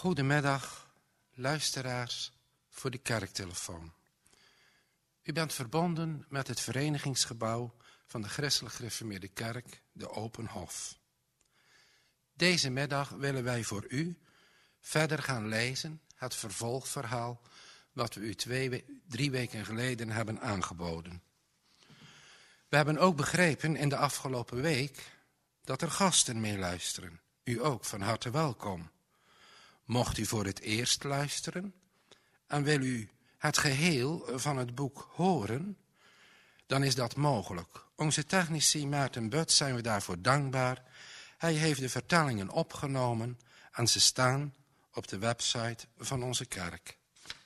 Goedemiddag, luisteraars voor de kerktelefoon. U bent verbonden met het verenigingsgebouw van de Christelijk Gereformeerde Kerk, de Open Hof. Deze middag willen wij voor u verder gaan lezen het vervolgverhaal wat we u 3 weken geleden hebben aangeboden. We hebben ook begrepen in de afgelopen week dat er gasten meeluisteren. U ook van harte welkom. Mocht u voor het eerst luisteren en wil u het geheel van het boek horen, dan is dat mogelijk. Onze technici Maarten But zijn we daarvoor dankbaar. Hij heeft de vertellingen opgenomen en ze staan op de website van onze kerk.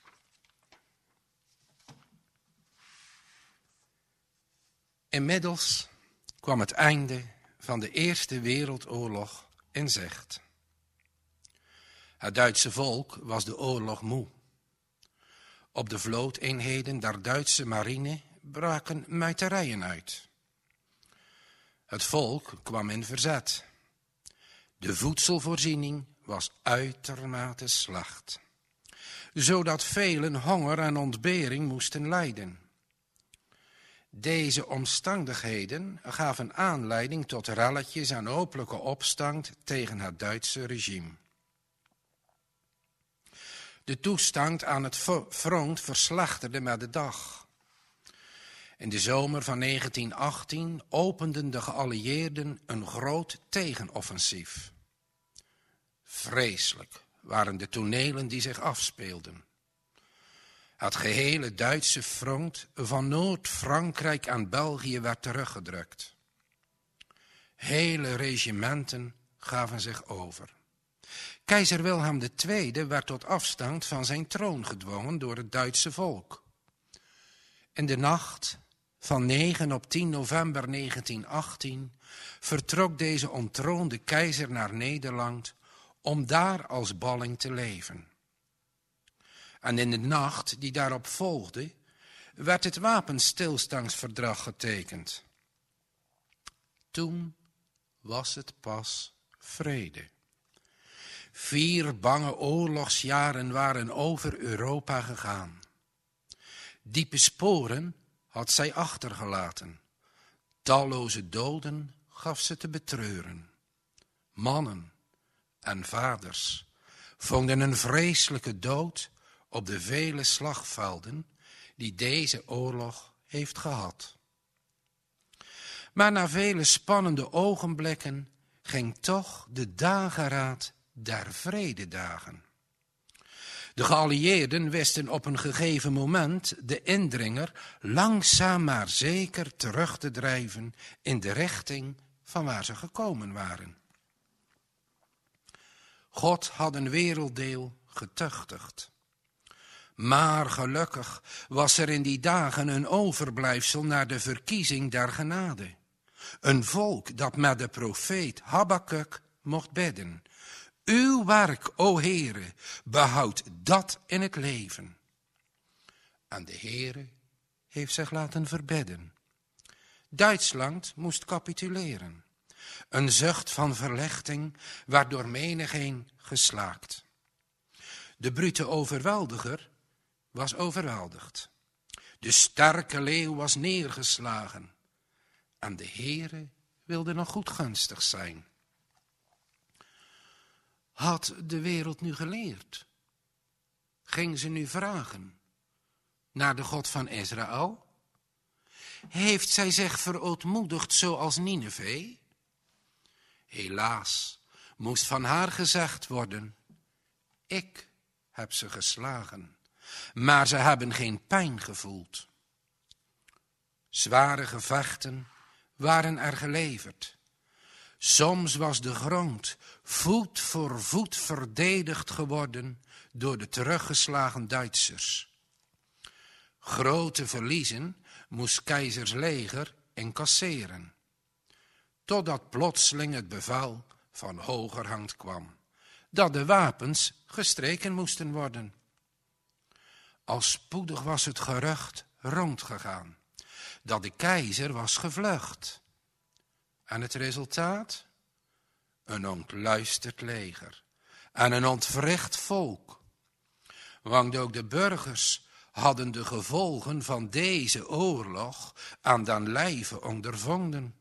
Inmiddels kwam het einde van de Eerste Wereldoorlog in zicht. Het Duitse volk was de oorlog moe. Op de vlooteenheden der Duitse marine braken muiterijen uit. Het volk kwam in verzet. De voedselvoorziening was uitermate slecht, zodat velen honger en ontbering moesten lijden. Deze omstandigheden gaven aanleiding tot relletjes en openlijke opstand tegen het Duitse regime. De toestand aan het front verslechterde met de dag. In de zomer van 1918 openden de geallieerden een groot tegenoffensief. Vreselijk waren de tonelen die zich afspeelden. Het gehele Duitse front van Noord-Frankrijk en België werd teruggedrukt. Hele regimenten gaven zich over. Keizer Wilhelm II werd tot afstand van zijn troon gedwongen door het Duitse volk. In de nacht van 9 op 10 november 1918 vertrok deze onttroonde keizer naar Nederland om daar als balling te leven. En in de nacht die daarop volgde, werd het wapenstilstandsverdrag getekend. Toen was het pas vrede. 4 bange oorlogsjaren waren over Europa gegaan. Diepe sporen had zij achtergelaten. Talloze doden gaf ze te betreuren. Mannen en vaders vonden een vreselijke dood op de vele slagvelden die deze oorlog heeft gehad. Maar na vele spannende ogenblikken ging toch de dageraad der vrededagen. De geallieerden wisten op een gegeven moment de indringer langzaam maar zeker terug te drijven in de richting van waar ze gekomen waren. God had een werelddeel getuchtigd. Maar gelukkig was er in die dagen een overblijfsel naar de verkiezing der genade. Een volk dat met de profeet Habakuk mocht bidden. Uw werk, o Heere, behoud dat in het leven. En de Heere heeft zich laten verbidden. Duitsland moest capituleren. Een zucht van verlichting werd door menigeen geslaakt. De brute overweldiger was overweldigd. De sterke leeuw was neergeslagen. En de Heere wilde nog goedgunstig zijn. Had de wereld nu geleerd? Ging ze nu vragen naar de God van Israël? Heeft zij zich verootmoedigd zoals Nineve? Helaas moest van haar gezegd worden: ik heb ze geslagen, maar ze hebben geen pijn gevoeld. Zware gevechten waren er geleverd. Soms was de grond voet voor voet verdedigd geworden door de teruggeslagen Duitsers. Grote verliezen moest keizers leger incasseren, totdat plotseling het bevel van hogerhand kwam, dat de wapens gestreken moesten worden. Al spoedig was het gerucht rondgegaan dat de keizer was gevlucht. En het resultaat? Een ontluisterd leger en een ontwricht volk. Want ook de burgers hadden de gevolgen van deze oorlog aan den lijve ondervonden.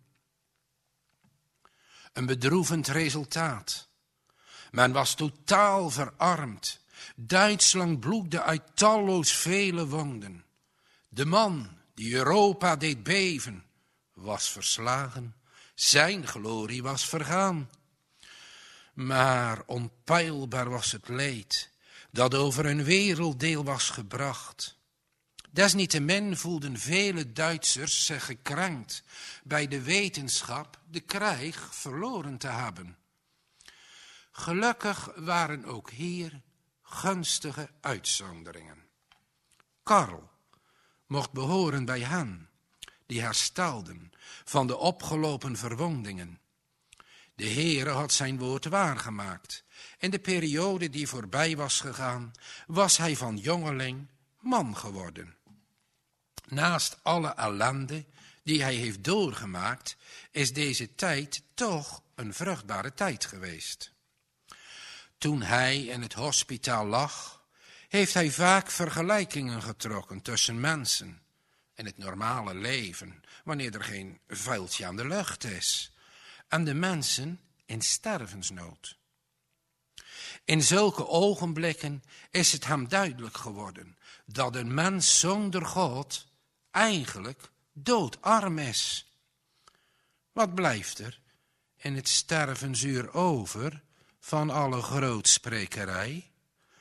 Een bedroevend resultaat. Men was totaal verarmd. Duitsland bloedde uit talloos vele wonden. De man die Europa deed beven, was verslagen. Zijn glorie was vergaan. Maar onpeilbaar was het leed dat over een werelddeel was gebracht. Desniettemin voelden vele Duitsers zich gekrenkt bij de wetenschap de krijg verloren te hebben. Gelukkig waren ook hier gunstige uitzonderingen. Karl mocht behoren bij hen die herstelden van de opgelopen verwondingen. De Heere had zijn woord waargemaakt. In de periode die voorbij was gegaan, was hij van jongeling man geworden. Naast alle ellende die hij heeft doorgemaakt, is deze tijd toch een vruchtbare tijd geweest. Toen hij in het hospitaal lag, heeft hij vaak vergelijkingen getrokken tussen mensen in het normale leven, wanneer er geen vuiltje aan de lucht is, en de mensen in stervensnood. In zulke ogenblikken is het hem duidelijk geworden dat een mens zonder God eigenlijk doodarm is. Wat blijft er in het stervensuur over van alle grootsprekerij?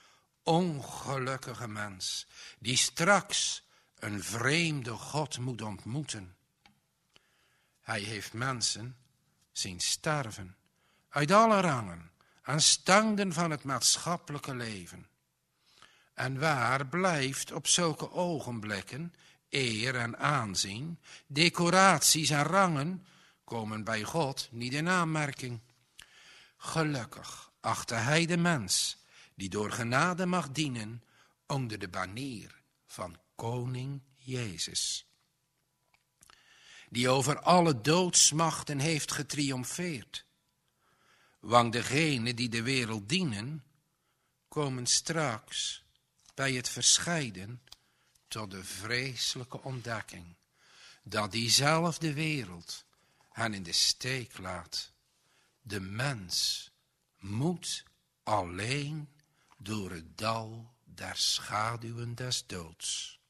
Ongelukkige mens die straks een vreemde God moet ontmoeten. Hij heeft mensen zien sterven uit alle rangen en standen van het maatschappelijke leven. En waar blijft op zulke ogenblikken eer en aanzien, decoraties en rangen komen bij God niet in aanmerking. Gelukkig achtte hij de mens die door genade mag dienen onder de banier van koning Jezus, die over alle doodsmachten heeft getriomfeerd. Want degenen die de wereld dienen, komen straks bij het verscheiden tot de vreselijke ontdekking dat diezelfde wereld hen in de steek laat. De mens moet alleen door het dal der schaduwen des doods.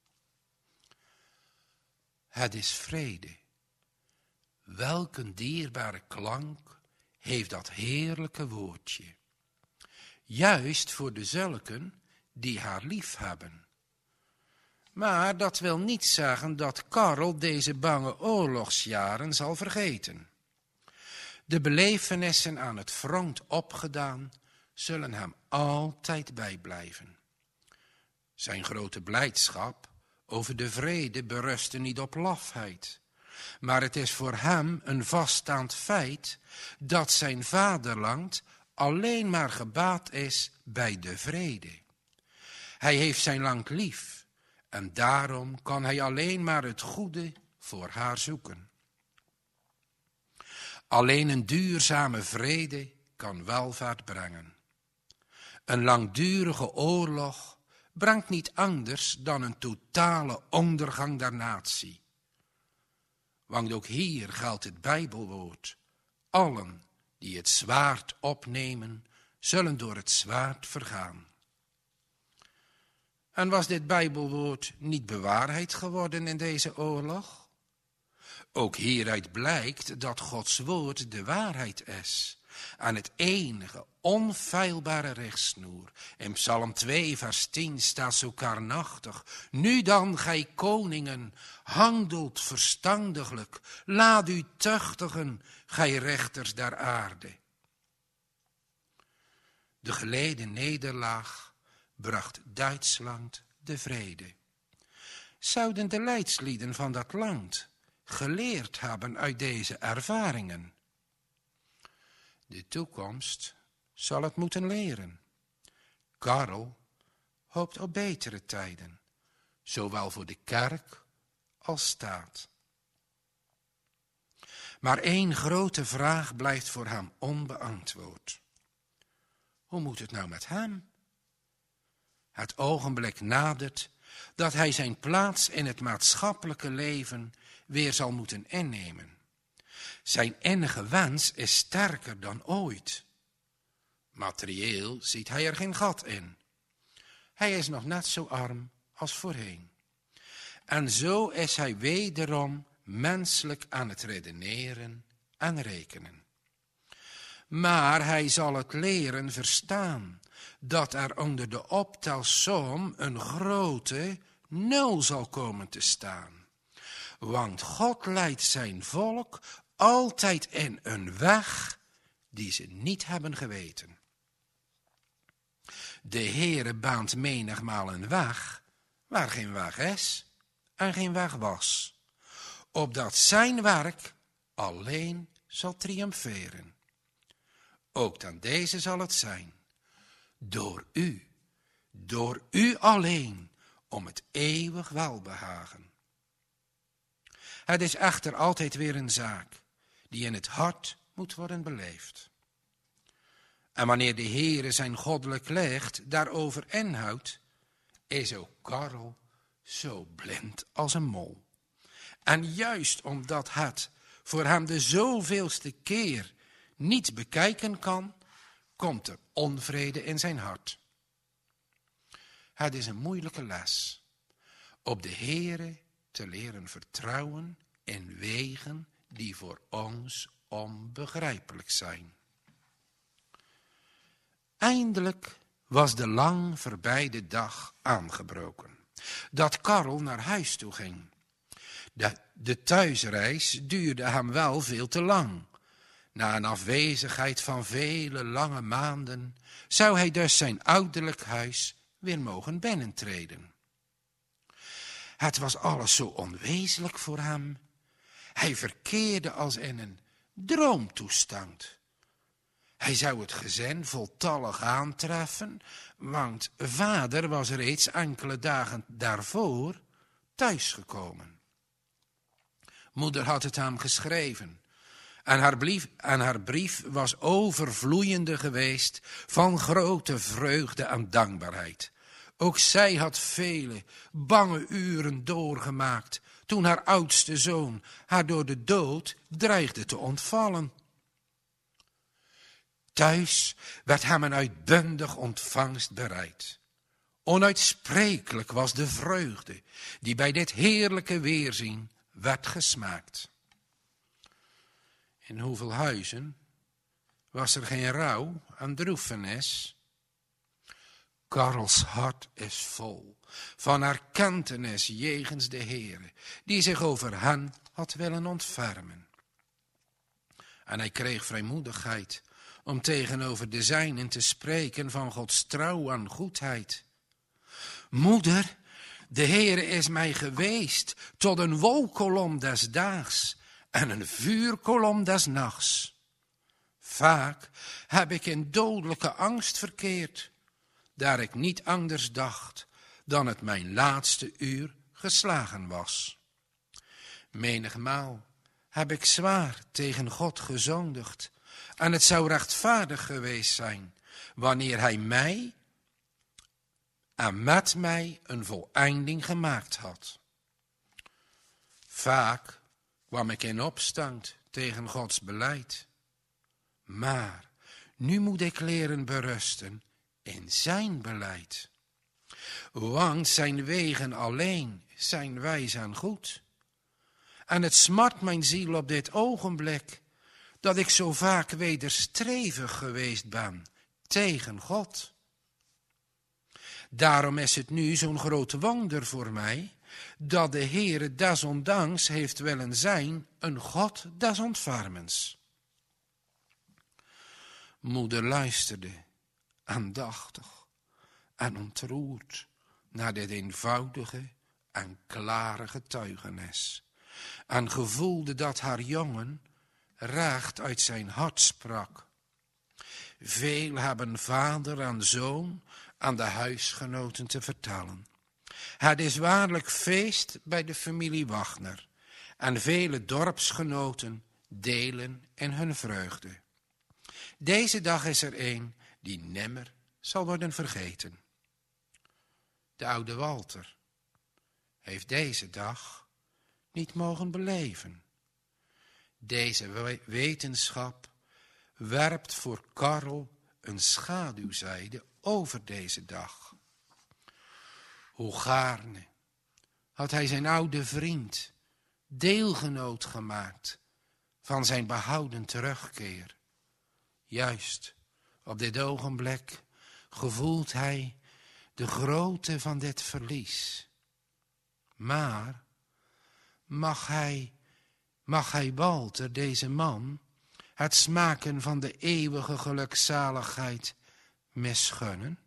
Het is vrede. Welk een dierbare klank heeft dat heerlijke woordje. Juist voor dezulken die haar lief hebben. Maar dat wil niet zeggen dat Karel deze bange oorlogsjaren zal vergeten. De belevenissen aan het front opgedaan zullen hem altijd bijblijven. Zijn grote blijdschap over de vrede berustte niet op lafheid, maar het is voor hem een vaststaand feit dat zijn vaderland alleen maar gebaat is bij de vrede. Hij heeft zijn land lief en daarom kan hij alleen maar het goede voor haar zoeken. Alleen een duurzame vrede kan welvaart brengen. Een langdurige oorlog brengt niet anders dan een totale ondergang der natie. Want ook hier geldt het Bijbelwoord. Allen die het zwaard opnemen, zullen door het zwaard vergaan. En was dit Bijbelwoord niet bewaarheid geworden in deze oorlog? Ook hieruit blijkt dat Gods woord de waarheid is. En het enige onfeilbare richtsnoer. In Psalm 2 vers 10 staat zo karnachtig. Nu dan, gij koningen, handelt verstandiglijk. Laat u tuchtigen, gij rechters der aarde. De geleden nederlaag bracht Duitsland de vrede. Zouden de leidslieden van dat land geleerd hebben uit deze ervaringen? De toekomst zal het moeten leren. Karel hoopt op betere tijden, zowel voor de kerk als staat. Maar één grote vraag blijft voor hem onbeantwoord. hoe moet het nou met hem? Het ogenblik nadert dat hij zijn plaats in het maatschappelijke leven weer zal moeten innemen. Zijn innige wens is sterker dan ooit. Materieel ziet hij er geen gat in. Hij is nog net zo arm als voorheen. En zo is hij wederom menselijk aan het redeneren en rekenen. Maar hij zal het leren verstaan dat er onder de optelsom een grote 0 zal komen te staan. Want God leidt zijn volk altijd in een weg die ze niet hebben geweten. De Heere baant menigmaal een weg waar geen weg is en geen weg was, opdat zijn werk alleen zal triomferen. Ook dan deze zal het zijn, door u alleen, om het eeuwig welbehagen. Het is echter altijd weer een zaak die in het hart moet worden beleefd. En wanneer de Heere zijn goddelijk licht daarover inhoudt, is ook Karel zo blind als een mol. En juist omdat het voor hem de zoveelste keer niet bekijken kan, komt er onvrede in zijn hart. Het is een moeilijke les, op de Heere te leren vertrouwen in wegen die voor ons onbegrijpelijk zijn. Eindelijk was de lang verbijde dag aangebroken, dat Karel naar huis toe ging. De thuisreis duurde hem wel veel te lang. Na een afwezigheid van vele lange maanden zou hij dus zijn ouderlijk huis weer mogen binnentreden. Het was alles zo onwezenlijk voor hem. Hij verkeerde als in een droomtoestand. Hij zou het gezin voltallig aantreffen, want vader was reeds enkele dagen daarvoor thuisgekomen. Moeder had het hem geschreven en haar brief was overvloeiende geweest van grote vreugde en dankbaarheid. Ook zij had vele bange uren doorgemaakt toen haar oudste zoon haar door de dood dreigde te ontvallen. Thuis werd hem een uitbundig ontvangst bereid. Onuitsprekelijk was de vreugde die bij dit heerlijke weerzien werd gesmaakt. In hoeveel huizen was er geen rouw en droefenis? Karels hart is vol van erkentenis jegens de Heere, die zich over hen had willen ontfermen. En hij kreeg vrijmoedigheid om tegenover de zijnen te spreken van Gods trouw en goedheid. Moeder, de Heere is mij geweest tot een wolkolom des daags en een vuurkolom des nachts. Vaak heb ik in dodelijke angst verkeerd, daar ik niet anders dacht dan het mijn laatste uur geslagen was. Menigmaal heb ik zwaar tegen God gezondigd, en het zou rechtvaardig geweest zijn wanneer hij mij en met mij een voleinding gemaakt had. Vaak kwam ik in opstand tegen Gods beleid, maar nu moet ik leren berusten in zijn beleid. Want zijn wegen alleen zijn wijs en goed. En het smart mijn ziel op dit ogenblik dat ik zo vaak wederstrevig geweest ben tegen God. Daarom is het nu zo'n groot wonder voor mij dat de Heere desondanks heeft willen zijn een God des ontfermens. Moeder luisterde aandachtig en ontroerd naar dit eenvoudige en klare getuigenis en gevoelde dat haar jongen recht uit zijn hart sprak. Veel hebben vader en zoon aan de huisgenoten te vertellen. Het is waarlijk feest bij de familie Wagner en vele dorpsgenoten delen in hun vreugde. Deze dag is er een die nimmer zal worden vergeten. De oude Walter heeft deze dag niet mogen beleven. Deze wetenschap werpt voor Karel een schaduwzijde over deze dag. Hoe gaarne had hij zijn oude vriend deelgenoot gemaakt van zijn behouden terugkeer. Juist op dit ogenblik gevoelt hij de grootte van dit verlies. Maar mag hij Walter, deze man, het smaken van de eeuwige gelukzaligheid misgunnen?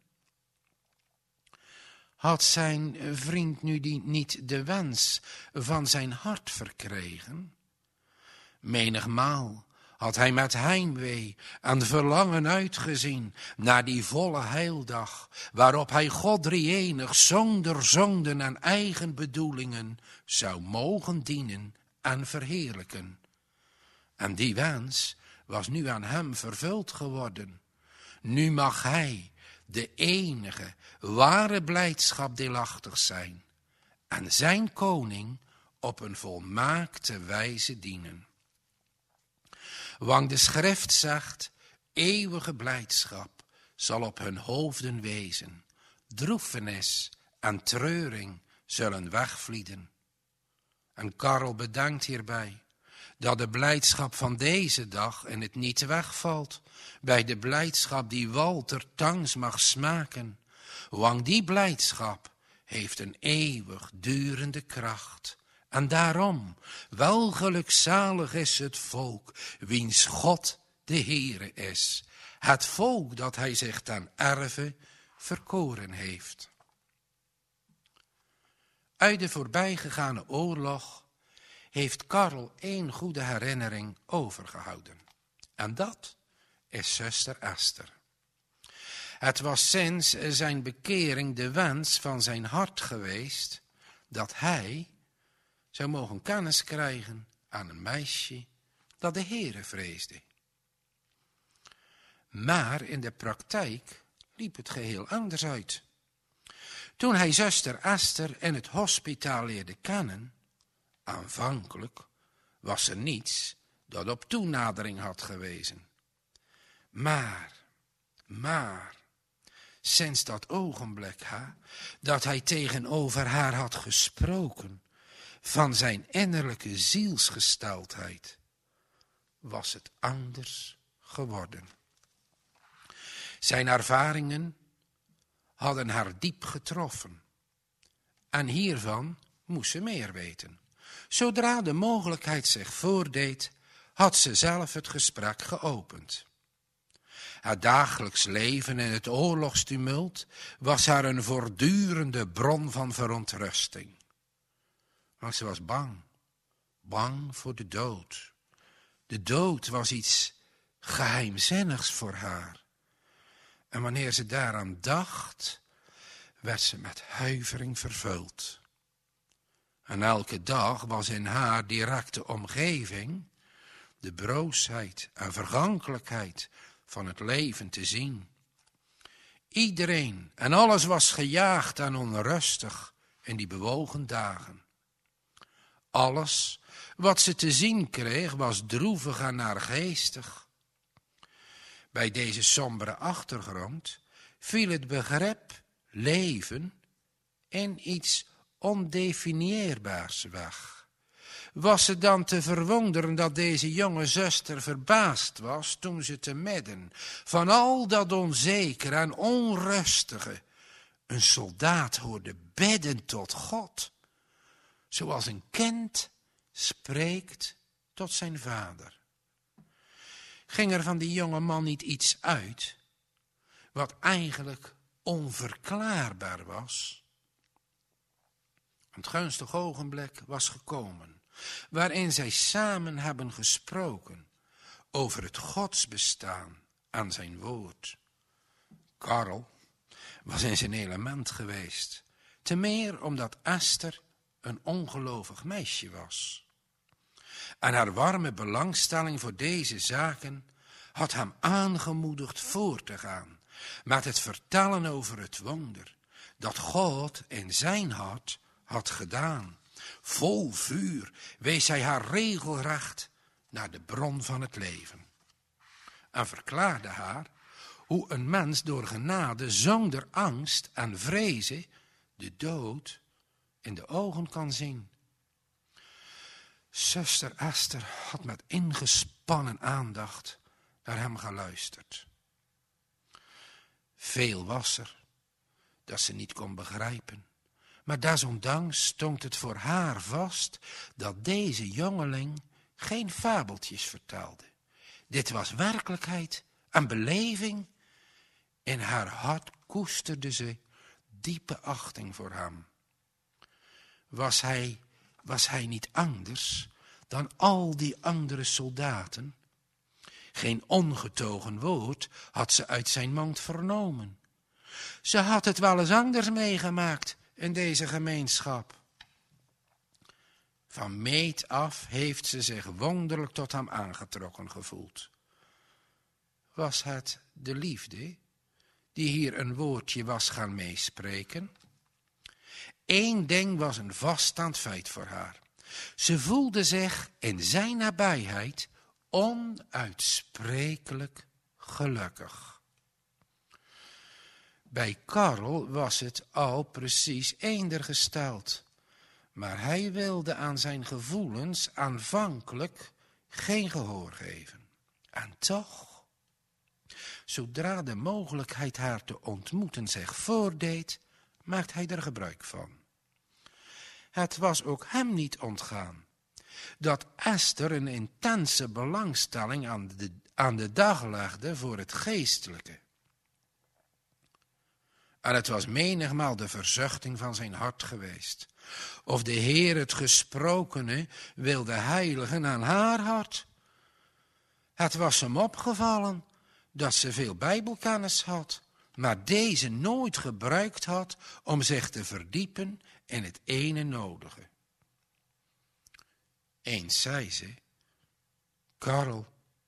Had zijn vriend nu niet de wens van zijn hart verkregen? Menigmaal had hij met heimwee en verlangen uitgezien naar die volle heildag, waarop hij God drie-enig zonder zonden en eigen bedoelingen zou mogen dienen en verheerlijken. En die wens was nu aan hem vervuld geworden. Nu mag hij de enige ware blijdschap deelachtig zijn en zijn koning op een volmaakte wijze dienen. Want de schrift zegt, eeuwige blijdschap zal op hun hoofden wezen. Droefenis en treuring zullen wegvlieden. En Karel bedankt hierbij dat de blijdschap van deze dag in het niet wegvalt bij de blijdschap die Walter thans mag smaken. Want die blijdschap heeft een eeuwig durende kracht. En daarom, wel gelukzalig is het volk, wiens God de Heere is. Het volk dat hij zich ten erve verkoren heeft. Uit de voorbijgegane oorlog heeft Karel één goede herinnering overgehouden. En dat is zuster Esther. Het was sinds zijn bekering de wens van zijn hart geweest dat hij zou mogen kennis krijgen aan een meisje dat de Heere vreesde. Maar in de praktijk liep het geheel anders uit. Toen hij zuster Esther in het hospitaal leerde kennen, aanvankelijk was er niets dat op toenadering had gewezen. Maar, sinds dat ogenblik dat hij tegenover haar had gesproken van zijn innerlijke zielsgesteldheid, was het anders geworden. Zijn ervaringen hadden haar diep getroffen. En hiervan moest ze meer weten. Zodra de mogelijkheid zich voordeed, had ze zelf het gesprek geopend. Het dagelijks leven in het oorlogstumult was haar een voortdurende bron van verontrusting. Maar ze was bang voor de dood. De dood was iets geheimzinnigs voor haar. En wanneer ze daaraan dacht, werd ze met huivering vervuld. En elke dag was in haar directe omgeving de broosheid en vergankelijkheid van het leven te zien. Iedereen en alles was gejaagd en onrustig in die bewogen dagen. Alles wat ze te zien kreeg was droevig en naargeestig. Bij deze sombere achtergrond viel het begrip leven in iets ondefinieerbaars weg. Was het dan te verwonderen dat deze jonge zuster verbaasd was toen ze te midden van al dat onzekere en onrustige een soldaat hoorde bidden tot God, zoals een kind spreekt tot zijn vader. Ging er van die jonge man niet iets uit wat eigenlijk onverklaarbaar was? Het gunstig ogenblik was gekomen, waarin zij samen hebben gesproken over het godsbestaan aan zijn woord. Karel was in zijn element geweest, te meer omdat Esther een ongelovig meisje was. En haar warme belangstelling voor deze zaken had hem aangemoedigd voor te gaan met het vertellen over het wonder dat God in zijn hart had gedaan. Vol vuur wees hij haar regelrecht naar de bron van het leven. En verklaarde haar hoe een mens door genade zonder angst en vrezen de dood in de ogen kan zien. Zuster Esther had met ingespannen aandacht naar hem geluisterd. Veel was er dat ze niet kon begrijpen, maar desondanks stond het voor haar vast dat deze jongeling geen fabeltjes vertelde. Dit was werkelijkheid en beleving. In haar hart koesterde ze diepe achting voor hem. Was hij niet anders dan al die andere soldaten? Geen ongetogen woord had ze uit zijn mond vernomen. Ze had het wel eens anders meegemaakt in deze gemeenschap. Van meet af heeft ze zich wonderlijk tot hem aangetrokken gevoeld. Was het de liefde die hier een woordje was gaan meespreken? Eén ding was een vaststaand feit voor haar. Ze voelde zich in zijn nabijheid onuitsprekelijk gelukkig. Bij Karel was het al precies eender gesteld, maar hij wilde aan zijn gevoelens aanvankelijk geen gehoor geven. En toch, zodra de mogelijkheid haar te ontmoeten zich voordeed, maakte hij er gebruik van. Het was ook hem niet ontgaan dat Esther een intense belangstelling aan de dag legde voor het geestelijke. En het was menigmaal de verzuchting van zijn hart geweest, of de Heer het gesprokene wilde heiligen aan haar hart. Het was hem opgevallen dat ze veel bijbelkennis had, maar deze nooit gebruikt had om zich te verdiepen in het ene nodige. Eens zei ze: Karel,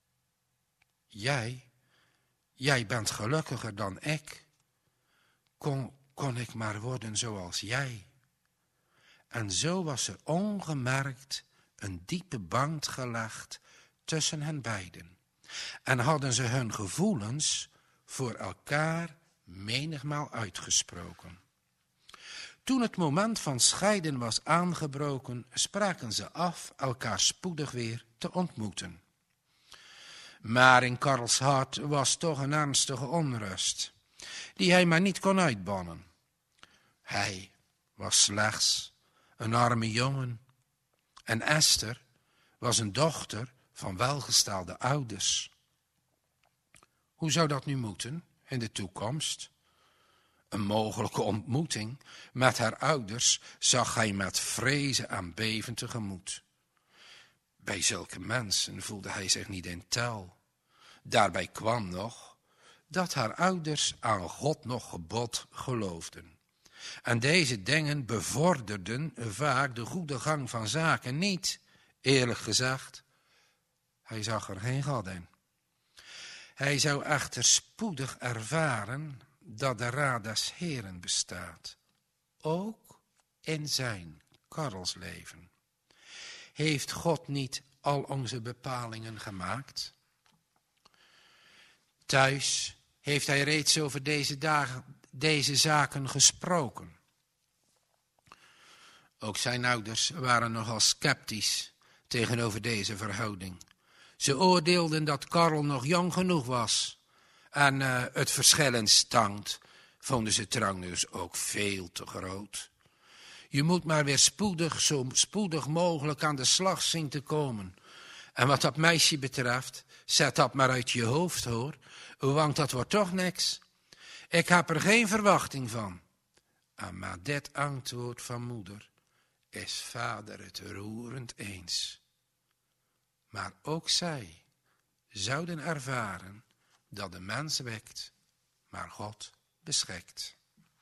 jij bent gelukkiger dan ik. Kon ik maar worden zoals jij. En zo was er ongemerkt een diepe band gelegd tussen hen beiden. En hadden ze hun gevoelens voor elkaar menigmaal uitgesproken. Toen het moment van scheiden was aangebroken, spraken ze af elkaar spoedig weer te ontmoeten. Maar in Karels hart was toch een ernstige onrust, die hij maar niet kon uitbannen. Hij was slechts een arme jongen en Esther was een dochter van welgestelde ouders. Hoe zou dat nu moeten in de toekomst? Een mogelijke ontmoeting met haar ouders zag hij met vrezen en beven tegemoet. Bij zulke mensen voelde hij zich niet in tel. Daarbij kwam nog dat haar ouders aan God nog gebod geloofden. En deze dingen bevorderden vaak de goede gang van zaken niet. Eerlijk gezegd, hij zag er geen gat in. Hij zou echter spoedig ervaren dat de raad des Heeren bestaat. Ook in zijn, Karels leven. Heeft God niet al onze bepalingen gemaakt? Thuis heeft hij reeds over deze zaken gesproken. Ook zijn ouders waren nogal sceptisch tegenover deze verhouding. Ze oordeelden dat Karel nog jong genoeg was. En het verschil in stand vonden ze trouwens ook veel te groot. Je moet maar weer zo spoedig mogelijk aan de slag zien te komen. En wat dat meisje betreft, zet dat maar uit je hoofd, hoor. Want dat wordt toch niks. Ik heb er geen verwachting van. En met dit antwoord van moeder is vader het roerend eens. Maar ook zij zouden ervaren dat de mens wekt, maar God beschikt.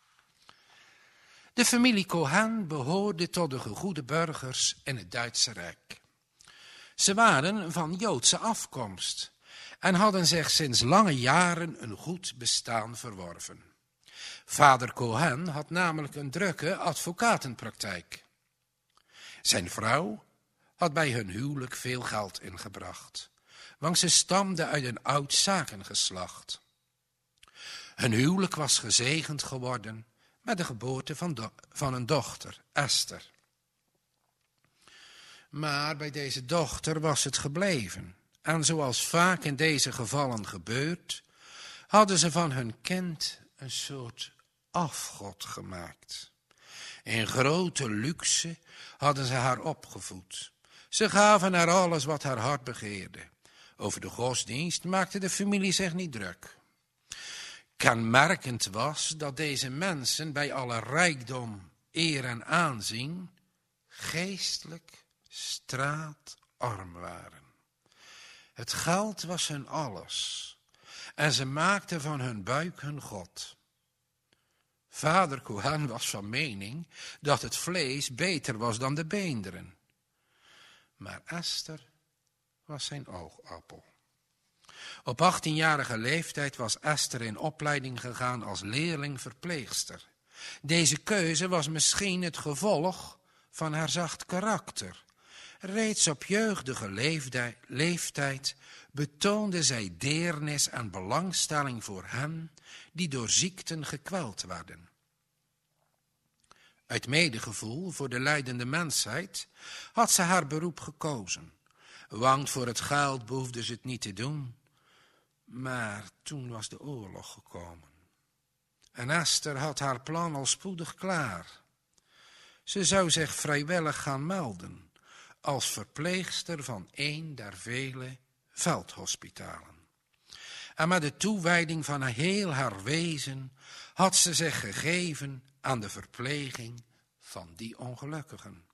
De familie Cohen behoorde tot de gegoede burgers in het Duitse Rijk. Ze waren van Joodse afkomst en hadden zich sinds lange jaren een goed bestaan verworven. Vader Cohen had namelijk een drukke advocatenpraktijk. Zijn vrouw had bij hun huwelijk veel geld ingebracht, want ze stamde uit een oud zakengeslacht. Hun huwelijk was gezegend geworden met de geboorte van een dochter, Esther. Maar bij deze dochter was het gebleven. En zoals vaak in deze gevallen gebeurt, hadden ze van hun kind een soort afgod gemaakt. In grote luxe hadden ze haar opgevoed. Ze gaven haar alles wat haar hart begeerde. Over de godsdienst maakte de familie zich niet druk. Kenmerkend was dat deze mensen bij alle rijkdom, eer en aanzien geestelijk straatarm waren. Het geld was hun alles en ze maakten van hun buik hun god. Vader Cohen was van mening dat het vlees beter was dan de beenderen. Maar Esther was zijn oogappel. Op 18-jarige leeftijd was Esther in opleiding gegaan als leerling-verpleegster. Deze keuze was misschien het gevolg van haar zacht karakter. Reeds op jeugdige leeftijd betoonde zij deernis en belangstelling voor hen die door ziekten gekweld werden. Uit medegevoel voor de lijdende mensheid had ze haar beroep gekozen. Want voor het geld behoefde ze het niet te doen. Maar toen was de oorlog gekomen. En Esther had haar plan al spoedig klaar. Ze zou zich vrijwillig gaan melden als verpleegster van een der vele veldhospitalen. En met de toewijding van heel haar wezen had ze zich gegeven aan de verpleging van die ongelukkigen.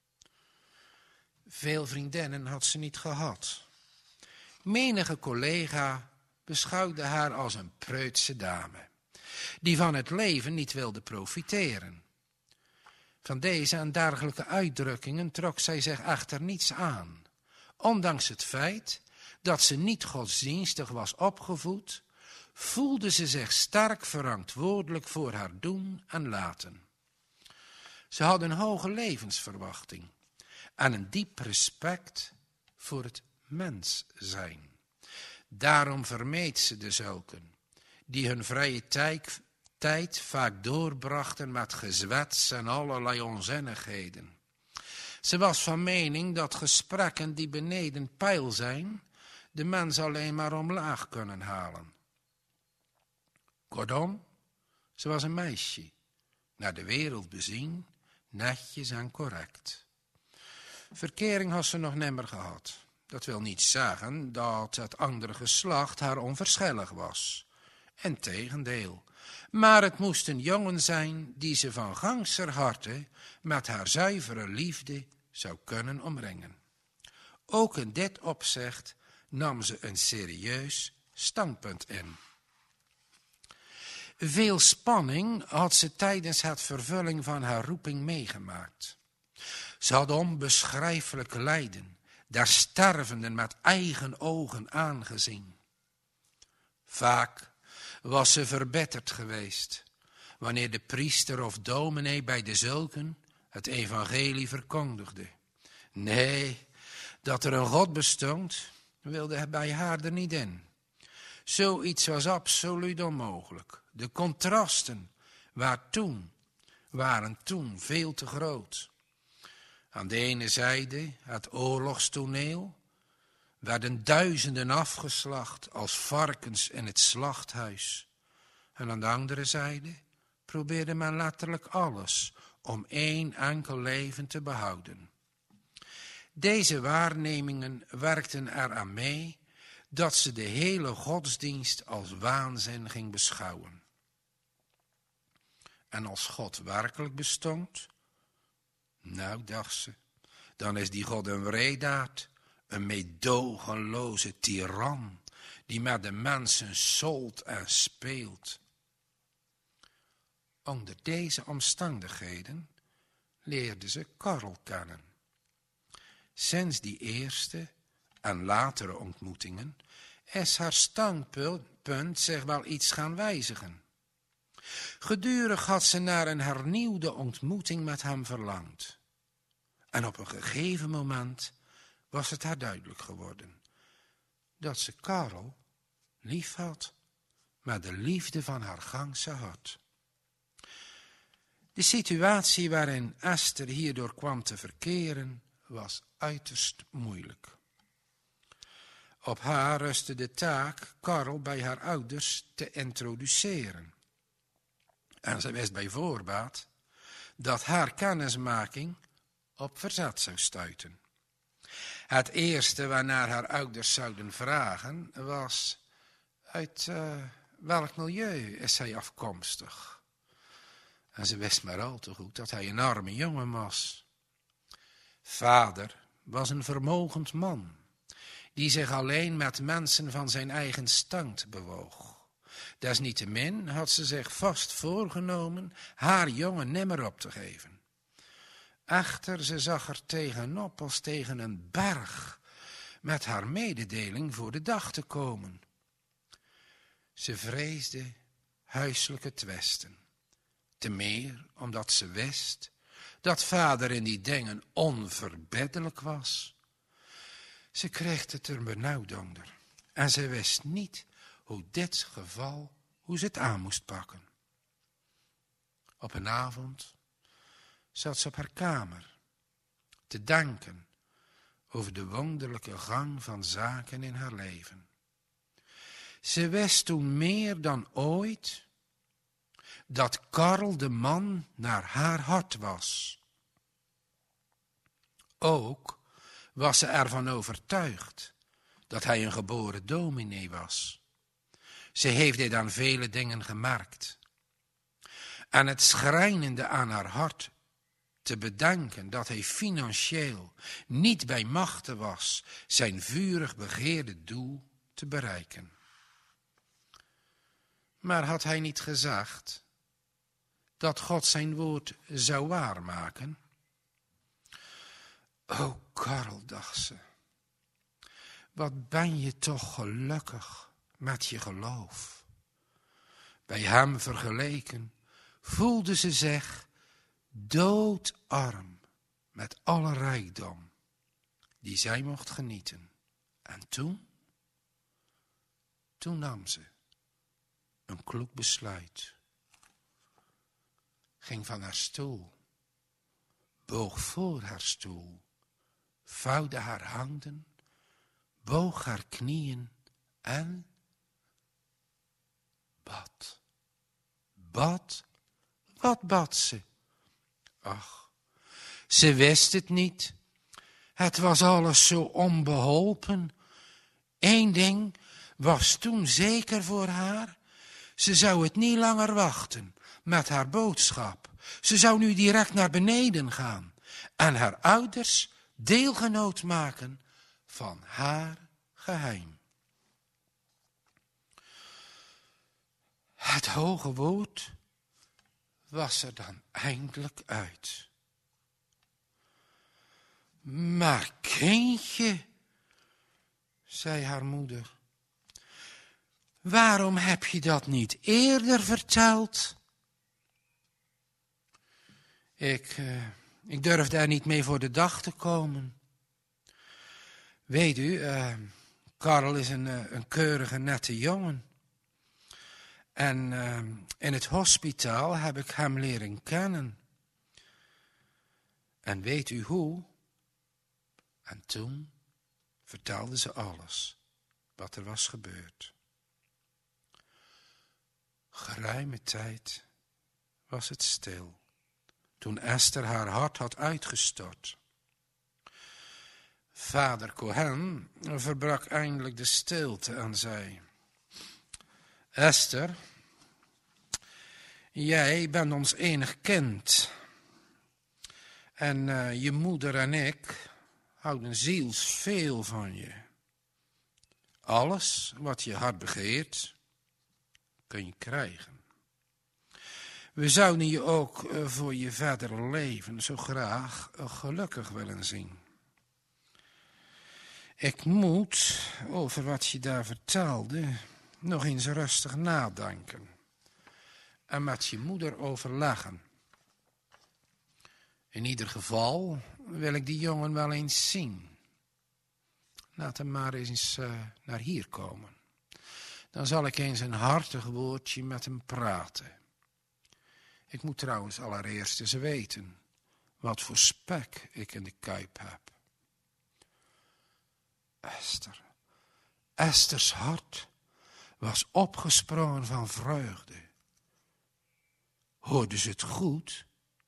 Veel vriendinnen had ze niet gehad. Menige collega beschouwde haar als een preutse dame, die van het leven niet wilde profiteren. Van deze en dergelijke uitdrukkingen trok zij zich echter niets aan, ondanks het feit dat ze niet godsdienstig was opgevoed, voelde ze zich sterk verantwoordelijk voor haar doen en laten. Ze had een hoge levensverwachting en een diep respect voor het mens zijn. Daarom vermeed ze dezulken die hun vrije tijd vaak doorbrachten met gezwets en allerlei onzinnigheden. Ze was van mening dat gesprekken die beneden peil zijn, de mens alleen maar omlaag kunnen halen. Kortom, ze was een meisje, naar de wereld bezien, netjes en correct. Verkering had ze nog nimmer gehad. Dat wil niet zeggen dat het andere geslacht haar onverschillig was. Integendeel. Maar het moest een jongen zijn die ze van gangster harte met haar zuivere liefde zou kunnen omringen. Ook in dit opzicht nam ze een serieus standpunt in. Veel spanning had ze tijdens het vervulling van haar roeping meegemaakt. Ze had onbeschrijfelijk lijden, der stervenden met eigen ogen aangezien. Vaak was ze verbitterd geweest, wanneer de priester of dominee bij dezulken het evangelie verkondigde. Nee, dat er een God bestond, wilde bij haar er niet in. Zoiets was absoluut onmogelijk. De contrasten waren toen veel te groot. Aan de ene zijde het oorlogstoneel, werden duizenden afgeslacht als varkens in het slachthuis. En aan de andere zijde probeerde men letterlijk alles om één enkel leven te behouden. Deze waarnemingen werkten eraan mee dat ze de hele godsdienst als waanzin ging beschouwen. En als God werkelijk bestond, nou, dacht ze, dan is die God een wreedaard, een meedogenloze tiran, die met de mensen solt en speelt. Onder deze omstandigheden leerde ze Karel kennen. Sinds die eerste en latere ontmoetingen is haar standpunt zich wel iets gaan wijzigen. Gedurig had ze naar een hernieuwde ontmoeting met hem verlangd. En op een gegeven moment was het haar duidelijk geworden dat ze Karel lief had met de liefde van haar ganse hart. De situatie waarin Esther hierdoor kwam te verkeren was uiterst moeilijk. Op haar rustte de taak Karel bij haar ouders te introduceren. En ze wist bij voorbaat dat haar kennismaking op verzet zou stuiten. Het eerste waarnaar haar ouders zouden vragen was: uit welk milieu is hij afkomstig? En ze wist maar al te goed dat hij een arme jongen was. Vader was een vermogend man, die zich alleen met mensen van zijn eigen stand bewoog. Desniettemin had ze zich vast voorgenomen haar jongen nimmer op te geven. Echter, ze zag er tegenop als tegen een berg met haar mededeling voor de dag te komen. Ze vreesde huiselijke twisten, te meer omdat ze wist dat vader in die dingen onverbiddelijk was. Ze kreeg het er benauwd onder en ze wist niet hoe ze het aan moest pakken. Op een avond zat ze op haar kamer te denken over de wonderlijke gang van zaken in haar leven. Ze wist toen meer dan ooit dat Karel de man naar haar hart was. Ook was ze ervan overtuigd dat hij een geboren dominee was. Ze heeft dit aan vele dingen gemerkt. En het schrijnende aan haar hart te bedenken dat hij financieel niet bij machte was zijn vurig begeerde doel te bereiken. Maar had hij niet gezegd dat God zijn woord zou waarmaken? O Karel, dacht ze, wat ben je toch gelukkig met je geloof. Bij hem vergeleken voelde ze zich doodarm met alle rijkdom die zij mocht genieten. En toen nam ze een kloek besluit. Ging van haar stoel, boog voor haar stoel, vouwde haar handen, boog haar knieën en bad. Wat bad ze? Ach, ze wist het niet. Het was alles zo onbeholpen. Eén ding was toen zeker voor haar. Ze zou het niet langer wachten met haar boodschap. Ze zou nu direct naar beneden gaan en haar ouders deelgenoot maken van haar geheim. Het hoge woord was er dan eindelijk uit. Maar kindje, zei haar moeder, waarom heb je dat niet eerder verteld? Ik durfde er niet mee voor de dag te komen. Weet u, Karel is een keurige, nette jongen. En in het hospitaal heb ik hem leren kennen. En weet u hoe? En toen vertelde ze alles wat er was gebeurd. Geruime tijd was het stil, toen Esther haar hart had uitgestort. Vader Cohen verbrak eindelijk de stilte en zei: Esther, jij bent ons enig kind. En je moeder en ik houden zielsveel van je. Alles wat je hart begeert, kun je krijgen. We zouden je ook voor je verdere leven zo graag gelukkig willen zien. Ik moet over wat je daar vertelde nog eens rustig nadenken en met je moeder overleggen. In ieder geval wil ik die jongen wel eens zien. Laat hem maar eens naar hier komen. Dan zal ik eens een hartig woordje met hem praten. Ik moet trouwens allereerst eens weten wat voor spek ik in de kuip heb. Esther's hart was opgesprongen van vreugde. Hoorde ze het goed?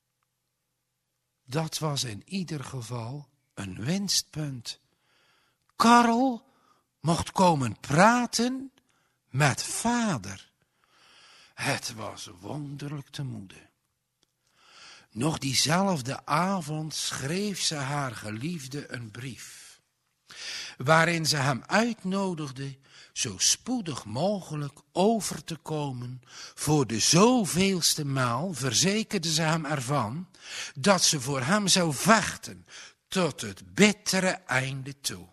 Dat was in ieder geval een winstpunt. Karel mocht komen praten met vader. Het was wonderlijk te moede. Nog diezelfde avond schreef ze haar geliefde een brief, waarin ze hem uitnodigde zo spoedig mogelijk over te komen. Voor de zoveelste maal verzekerde ze hem ervan dat ze voor hem zou vechten tot het bittere einde toe.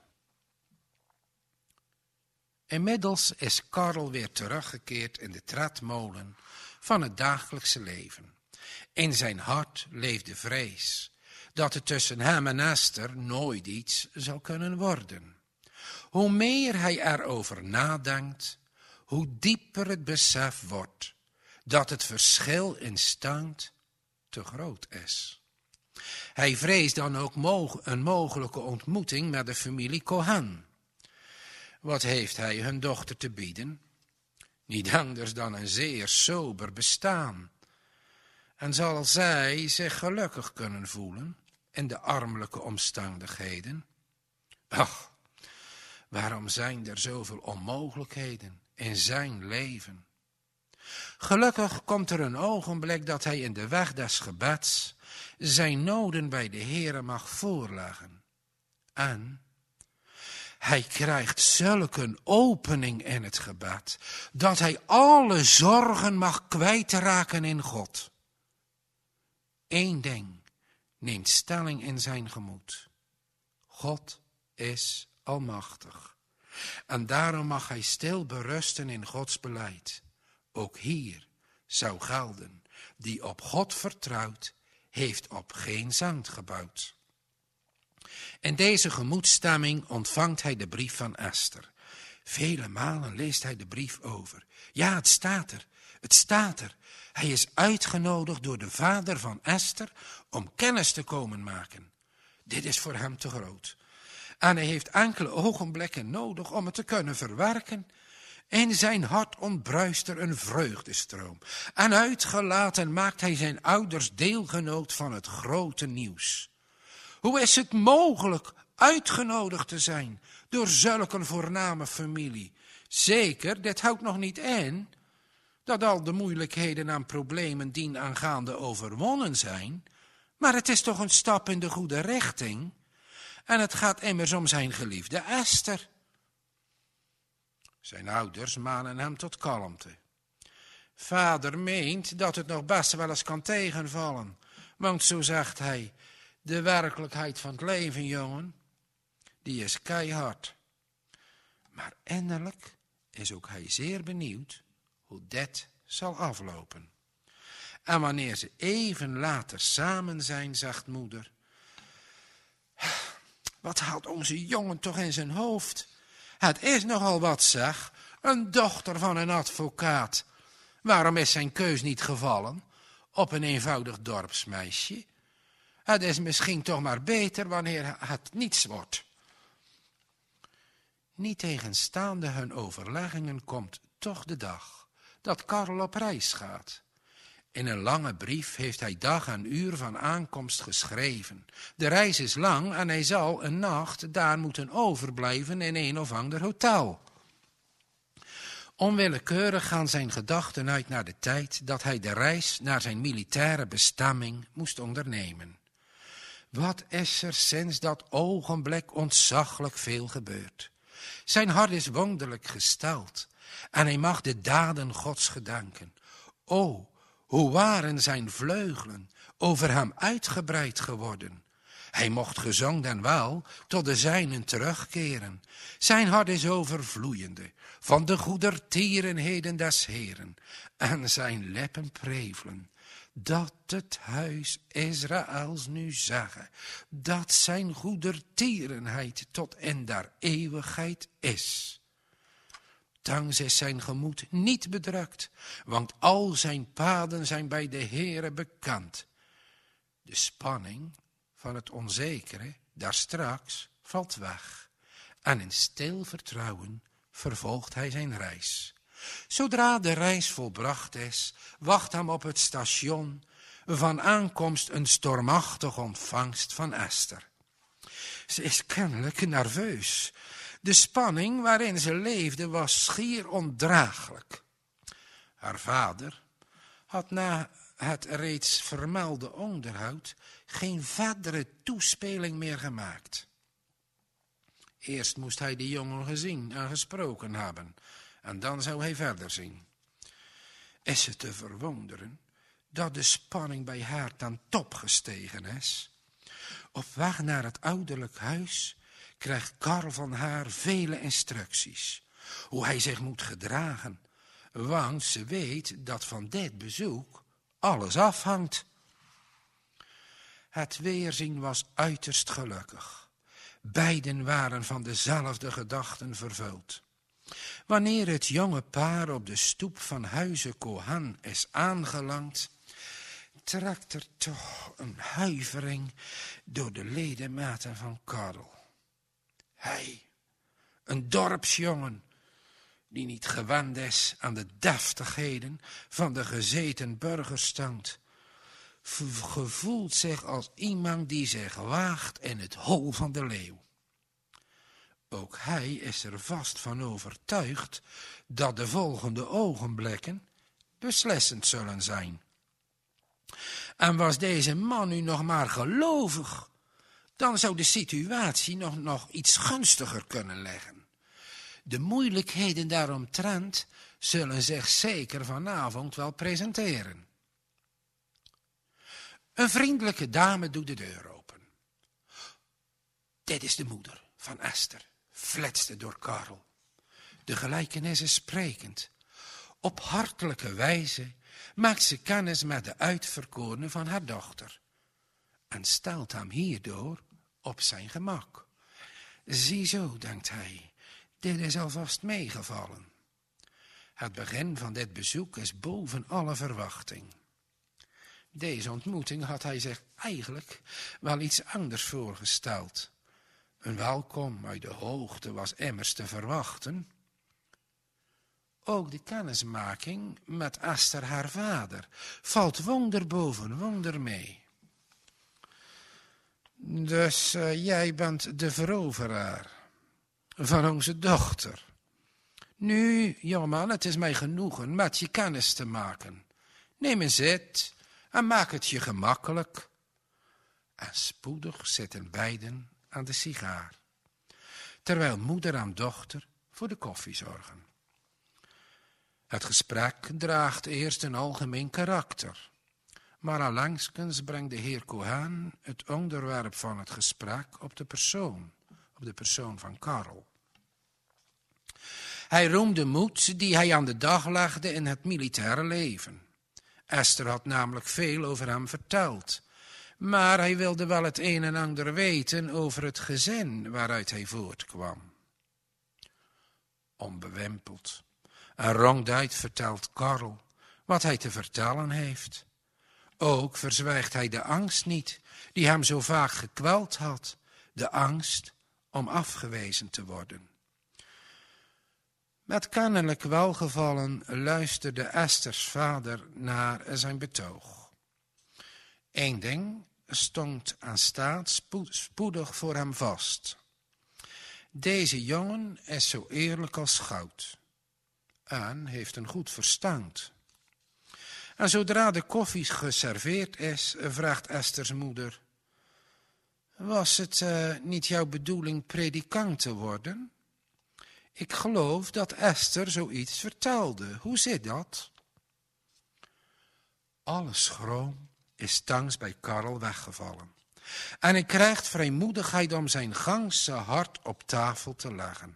Inmiddels is Karel weer teruggekeerd in de tredmolen van het dagelijkse leven. In zijn hart leefde vrees dat het tussen hem en Esther nooit iets zou kunnen worden. Hoe meer hij erover nadenkt, hoe dieper het besef wordt dat het verschil in stand te groot is. Hij vreest dan ook een mogelijke ontmoeting met de familie Cohen. Wat heeft hij hun dochter te bieden? Niet anders dan een zeer sober bestaan. En zal zij zich gelukkig kunnen voelen in de armelijke omstandigheden? Ach, waarom zijn er zoveel onmogelijkheden in zijn leven? Gelukkig komt er een ogenblik dat hij in de weg des gebeds zijn noden bij de Heere mag voorleggen. En hij krijgt zulke een opening in het gebed, dat hij alle zorgen mag kwijtraken in God. Eén ding neemt stelling in zijn gemoed. God is almachtig. En daarom mag hij stil berusten in Gods beleid. Ook hier zou gelden, die op God vertrouwt, heeft op geen zand gebouwd. In deze gemoedsstemming ontvangt hij de brief van Esther. Vele malen leest hij de brief over. Ja, het staat er. Hij is uitgenodigd door de vader van Esther om kennis te komen maken. Dit is voor hem te groot. En hij heeft enkele ogenblikken nodig om het te kunnen verwerken. In zijn hart ontbruist er een vreugdestroom. En uitgelaten maakt hij zijn ouders deelgenoot van het grote nieuws. Hoe is het mogelijk uitgenodigd te zijn door zulke een voorname familie? Zeker, dit houdt nog niet in dat al de moeilijkheden en problemen dienaangaande overwonnen zijn. Maar het is toch een stap in de goede richting. En het gaat immers om zijn geliefde Esther. Zijn ouders manen hem tot kalmte. Vader meent dat het nog best wel eens kan tegenvallen. Want zo zegt hij, de werkelijkheid van het leven, jongen, die is keihard. Maar innerlijk is ook hij zeer benieuwd hoe dit zal aflopen. En wanneer ze even later samen zijn, zegt moeder, wat haalt onze jongen toch in zijn hoofd? Het is nogal wat, zeg, een dochter van een advocaat. Waarom is zijn keus niet gevallen op een eenvoudig dorpsmeisje? Het is misschien toch maar beter wanneer het niets wordt. Niettegenstaande hun overleggingen komt toch de dag dat Karel op reis gaat. In een lange brief heeft hij dag en uur van aankomst geschreven. De reis is lang en hij zal een nacht daar moeten overblijven in een of ander hotel. Onwillekeurig gaan zijn gedachten uit naar de tijd dat hij de reis naar zijn militaire bestemming moest ondernemen. Wat is er sinds dat ogenblik ontzaglijk veel gebeurd. Zijn hart is wonderlijk gesteld en hij mag de daden Gods gedanken. O, hoe waren zijn vleugelen over hem uitgebreid geworden. Hij mocht gezond en wel tot de zijnen terugkeren. Zijn hart is overvloeiende van de goedertierenheden des Heeren. En zijn lippen prevelen dat het huis Israëls nu zeggen dat zijn goedertierenheid tot in der eeuwigheid is. Thans is zijn gemoed niet bedrukt, want al zijn paden zijn bij de Heere bekend. De spanning van het onzekere daarstraks valt weg en in stil vertrouwen vervolgt hij zijn reis. Zodra de reis volbracht is, wacht hem op het station van aankomst een stormachtige ontvangst van Esther. Ze is kennelijk nerveus. De spanning waarin ze leefde was schier ondraaglijk. Haar vader had na het reeds vermelde onderhoud geen verdere toespeling meer gemaakt. Eerst moest hij de jongen gezien en gesproken hebben, en dan zou hij verder zien. Is het te verwonderen dat de spanning bij haar ten top gestegen is? Op weg naar het ouderlijk huis krijgt Karl van haar vele instructies, hoe hij zich moet gedragen, want ze weet dat van dit bezoek alles afhangt. Het weerzien was uiterst gelukkig. Beiden waren van dezelfde gedachten vervuld. Wanneer het jonge paar op de stoep van huize Kohan is aangelangt, trekt er toch een huivering door de ledematen van Karl. Hij, een dorpsjongen, die niet gewend is aan de deftigheden van de gezeten burgerstand, gevoelt zich als iemand die zich waagt in het hol van de leeuw. Ook hij is er vast van overtuigd dat de volgende ogenblikken beslissend zullen zijn. En was deze man nu nog maar gelovig, dan zou de situatie nog iets gunstiger kunnen liggen. De moeilijkheden daaromtrent zullen zich zeker vanavond wel presenteren. Een vriendelijke dame doet de deur open. Dit is de moeder van Esther, flitste door Karl. De gelijkenis is sprekend. Op hartelijke wijze maakt ze kennis met de uitverkorene van haar dochter en stelt hem hierdoor op zijn gemak. Ziezo, denkt hij, dit is alvast meegevallen. Het begin van dit bezoek is boven alle verwachting. Deze ontmoeting had hij zich eigenlijk wel iets anders voorgesteld. Een welkom uit de hoogte was immers te verwachten. Ook de kennismaking met Esther haar vader valt wonder boven wonder mee. Dus jij bent de veroveraar van onze dochter. Nu, jongeman, het is mij genoegen met je kennis te maken. Neem een zit en maak het je gemakkelijk. En spoedig zitten beiden aan de sigaar, terwijl moeder en dochter voor de koffie zorgen. Het gesprek draagt eerst een algemeen karakter, maar allengskens brengt de heer Kohan het onderwerp van het gesprek op de persoon van Karl. Hij roemt de moed die hij aan de dag legde in het militaire leven. Esther had namelijk veel over hem verteld, maar hij wilde wel het een en ander weten over het gezin waaruit hij voortkwam. Onbewimpeld en ronduit vertelt Karl wat hij te vertellen heeft. Ook verzwijgt hij de angst niet die hem zo vaak gekweld had, de angst om afgewezen te worden. Met kennelijk welgevallen luisterde Esters vader naar zijn betoog. Eén ding stond aan staat spoedig voor hem vast. Deze jongen is zo eerlijk als goud en heeft een goed verstand. En zodra de koffie geserveerd is, vraagt Esters moeder: was het niet jouw bedoeling predikant te worden? Ik geloof dat Esther zoiets vertelde. Hoe zit dat? Alle schroom is thans bij Karl weggevallen. En hij krijgt vrijmoedigheid om zijn gangse hart op tafel te leggen.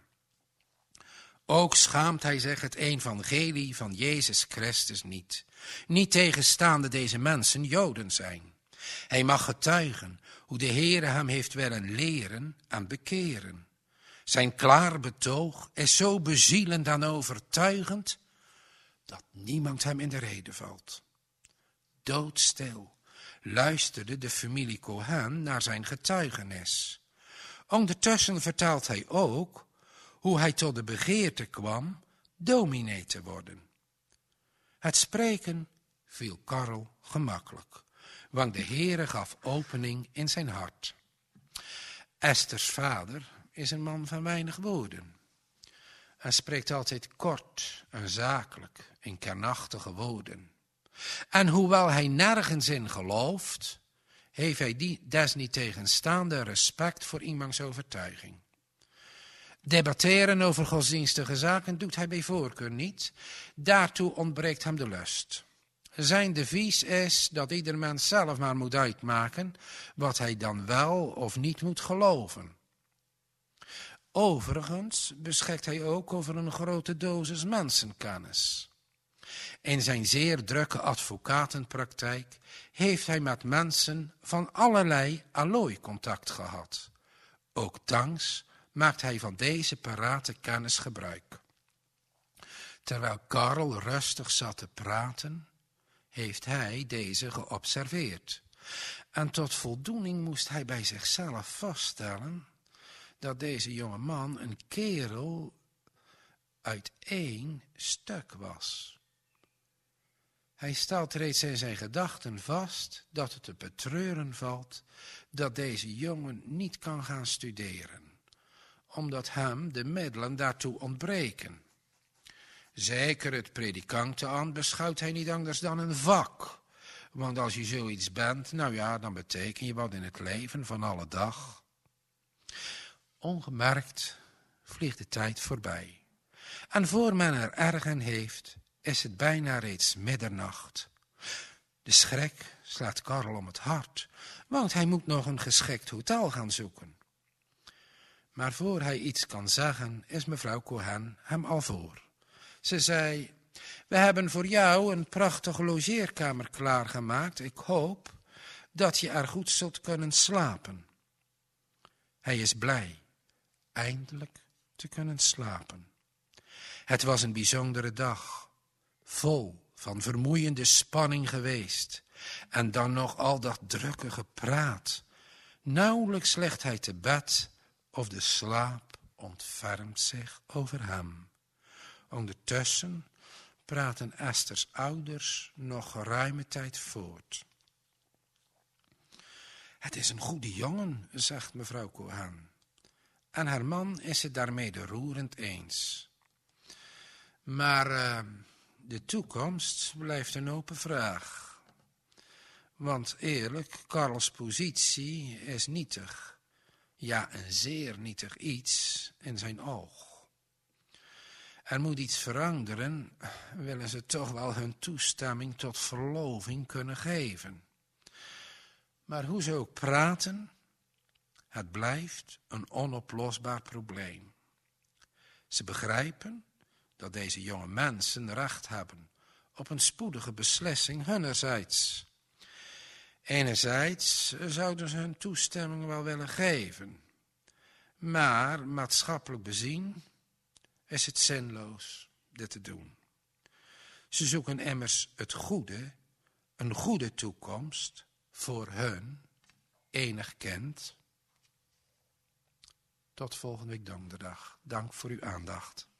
Ook schaamt hij zich het evangelie van Jezus Christus niet. Niet tegenstaande deze mensen Joden zijn. Hij mag getuigen hoe de Heere hem heeft willen leren en bekeren. Zijn klaar betoog is zo bezielend en overtuigend dat niemand hem in de rede valt. Doodstil luisterde de familie Cohen naar zijn getuigenis. Ondertussen vertelt hij ook hoe hij tot de begeerte kwam dominee te worden. Het spreken viel Karel gemakkelijk, want de Heere gaf opening in zijn hart. Esther's vader is een man van weinig woorden. Hij spreekt altijd kort en zakelijk in kernachtige woorden. En hoewel hij nergens in gelooft, heeft hij desniettegenstaande respect voor iemands overtuiging. Debatteren over godsdienstige zaken doet hij bij voorkeur niet. Daartoe ontbreekt hem de lust. Zijn devies is dat ieder mens zelf maar moet uitmaken wat hij dan wel of niet moet geloven. Overigens beschikt hij ook over een grote dosis mensenkennis. In zijn zeer drukke advocatenpraktijk heeft hij met mensen van allerlei allooi contact gehad. Ook thans maakt hij van deze parate kennis gebruik. Terwijl Karel rustig zat te praten, heeft hij deze geobserveerd. En tot voldoening moest hij bij zichzelf vaststellen dat deze jonge man een kerel uit één stuk was. Hij stelt reeds in zijn gedachten vast dat het te betreuren valt dat deze jongen niet kan gaan studeren, omdat hem de middelen daartoe ontbreken. Zeker het predikantenambt beschouwt hij niet anders dan een vak. Want als je zoiets bent, nou ja, dan beteken je wat in het leven van alle dag. Ongemerkt vliegt de tijd voorbij. En voor men er erg aan heeft, is het bijna reeds middernacht. De schrik slaat Karel om het hart, want hij moet nog een geschikt hotel gaan zoeken. Maar voor hij iets kan zeggen, is mevrouw Cohen hem al voor. Ze zei: we hebben voor jou een prachtige logeerkamer klaargemaakt. Ik hoop dat je er goed zult kunnen slapen. Hij is blij eindelijk te kunnen slapen. Het was een bijzondere dag, vol van vermoeiende spanning geweest. En dan nog al dat drukke gepraat. Nauwelijks ligt hij te bed of de slaap ontfermt zich over hem. Ondertussen praten Esther's ouders nog geruime tijd voort. Het is een goede jongen, zegt mevrouw Cohen. En haar man is het daarmee roerend eens. Maar de toekomst blijft een open vraag. Want eerlijk, Karels positie is nietig. Ja, een zeer nietig iets in zijn oog. Er moet iets veranderen, willen ze toch wel hun toestemming tot verloving kunnen geven. Maar hoe ze ook praten, het blijft een onoplosbaar probleem. Ze begrijpen dat deze jonge mensen recht hebben op een spoedige beslissing hunnerzijds. Enerzijds zouden ze hun toestemming wel willen geven, maar maatschappelijk bezien is het zinloos dit te doen. Ze zoeken immers het goede, een goede toekomst voor hun enig kind. Tot volgende week donderdag. Dank voor uw aandacht.